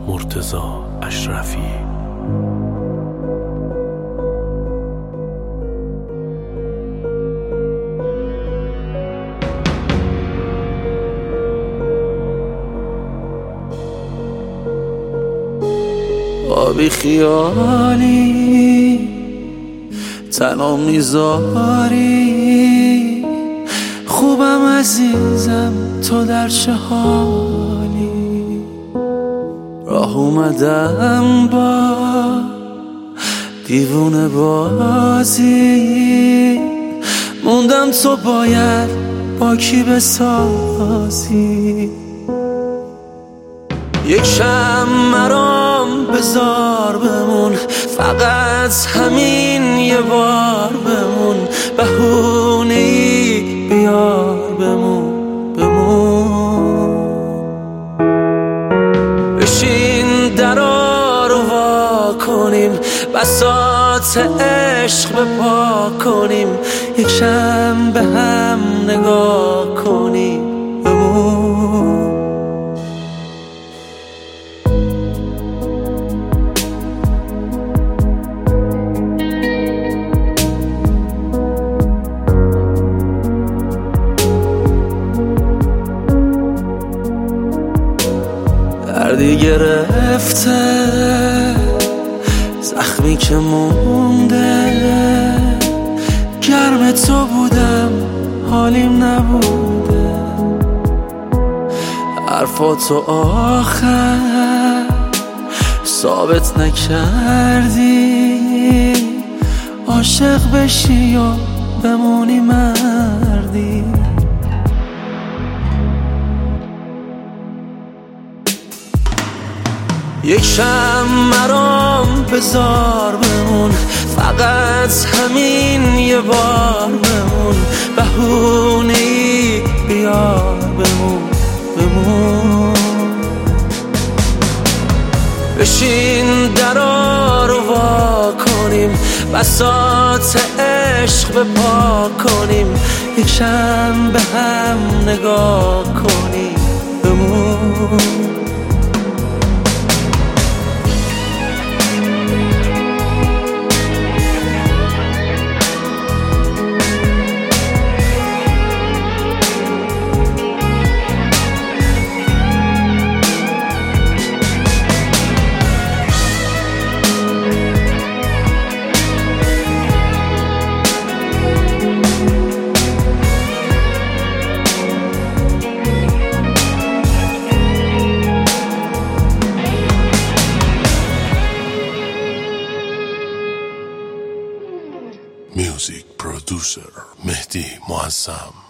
مرتضی اشرفی. آبی خیالی تنها میذاری، خوبم عزیزم تو در چه حالی. راه اومدم با دیوونه بازی، موندم تو باید با کی بسازی. یک شم مرام بذار بمون، فقط همین یه بار بمون. بهونه‌ای بیار بمون بشین درا رو وا کنیم، بساط عشق بپا کنیم. یک شم به هم نگاه کنیم بمون. دردی گرفته زخمی که مونده، گرم تو بودم حالیم نبوده. حرفاتو آخر ثابت نکردی، عاشق بشی و بمونی مردی. یک شم مرام بذار بمون، فقط همین یه بار بمون. بهونه‌ای بیار بمون بشین درا رو وا کنیم، بساط عشق بپا کنیم. یک شم به هم نگاه کنیم بمون. میوزیک پرودوسر مهدی معظم.